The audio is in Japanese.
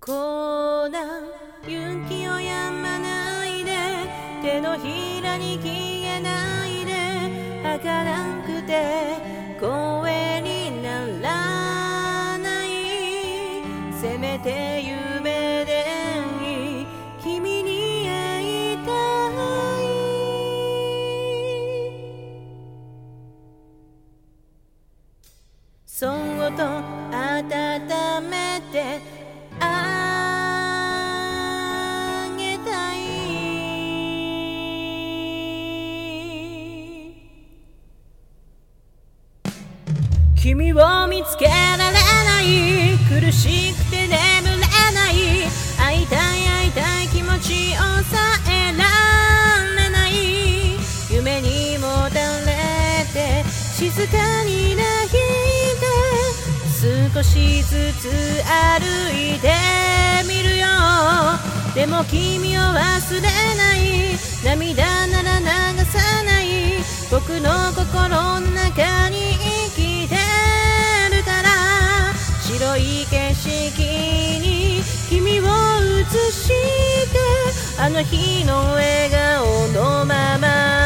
こうな雪をやまないで、手のひらに消えないで、儚くて声にならない、せめて夢でいい君に会いたい。そっと温めてあげたい。君を見つけられない、苦しくて眠れない、会いたい会いたい気持ちを抑えられない、夢にもたれて静かに泣いて、少しずつ歩いてみるよ。でも君を忘れない、涙なら流さない、僕の心の中に生きてるから。白い景色に君を映して、あの日の笑顔のまま